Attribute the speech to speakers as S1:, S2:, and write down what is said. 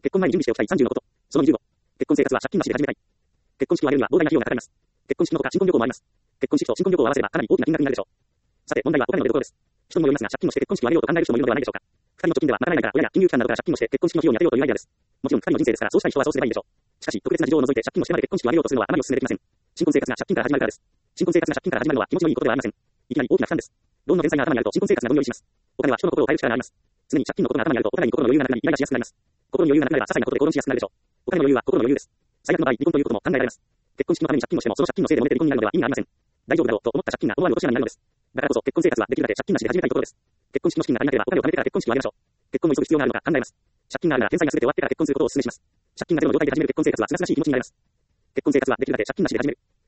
S1: 結婚前に準備しておきたい30のこと。その25。結婚生活は借金なしで始めたい。結婚式を挙げるには膨大な費用がかかります。結婚式のほか新婚旅行もあります。結婚式と新婚旅行を合わせればかなり大きな金額になるでしょう。さて、問題はお金の出所です。人にもよりますが、借金をして結婚式を挙げようと考える人もいるのではないでしょうか。二人の貯金では賄えないから親や金融機関などから借金をして結婚式の費用に充てようというアイデアです。もちろん二人の人生ですから、そうしたい人はそうすればいいでしょう。しかし、特別な事情を除いて借金をしてまで結婚式を挙げようとするのはあまりお勧めできません。新婚生活が借金から始まるからです。新婚生活が借金から始まるのは気持ちのいいことではありません。いきなり大きな負担です。ローンの返済が頭にあると新婚生活がどんよりします。お金は人の心を変える力があります。常に借金のことが頭にあるとお互いに心の余裕がなくなり、イライラしやすくなります。心の余裕がなくなれば些細なことで口論しやすくなるでしょう。お金の余裕は心の余裕です。最悪の場合、離婚ということも考えられます。結婚式のために借金をしても、その借金のせいで揉めて離婚になるのでは意味がありません。大丈夫だろうと思った借金が思わぬ落とし穴になるのです。だからこそ結婚生活はできるだけ借金なしで始めたいところです。結婚式の資金が足りなければお金を貯めてから結婚式を挙げましょう。結婚を急ぐ必要があるのか考えます。借金があるなら返済が全て終わってから結婚することをお勧めします。借金がゼロの状態で始める結婚生活は清々しい気持ちになります。結婚生活はできるだけ借金なしで始める。